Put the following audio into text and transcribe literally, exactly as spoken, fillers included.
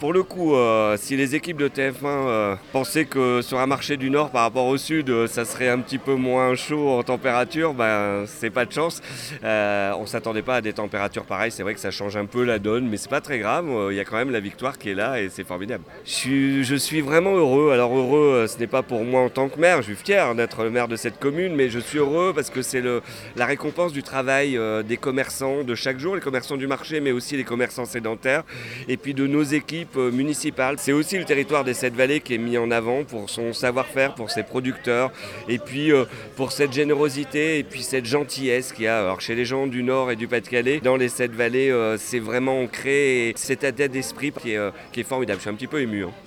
Pour le coup, euh, si les équipes de T F un euh, pensaient que sur un marché du Nord par rapport au Sud, euh, ça serait un petit peu moins chaud en température, ben c'est pas de chance. Euh, on s'attendait pas à des températures pareilles, c'est vrai que ça change un peu la donne, mais c'est pas très grave, il y a quand même la victoire qui est là et c'est formidable. Je suis, je suis vraiment heureux, alors heureux euh, ce n'est pas pour moi en tant que maire, je suis fier d'être le maire de cette commune, mais je suis heureux parce que c'est le, la récompense du travail euh, des commerçants de chaque jour, les commerçants du marché, mais aussi les commerçants sédentaires, et puis de nos équipes municipale. C'est aussi le territoire des Sept Vallées qui est mis en avant pour son savoir-faire, pour ses producteurs, et puis euh, pour cette générosité et puis cette gentillesse qu'il y a alors, chez les gens du Nord et du Pas-de-Calais. Dans les Sept Vallées, euh, c'est vraiment ancré et cet état d'esprit qui est, euh, qui est formidable. Je suis un petit peu ému. Hein.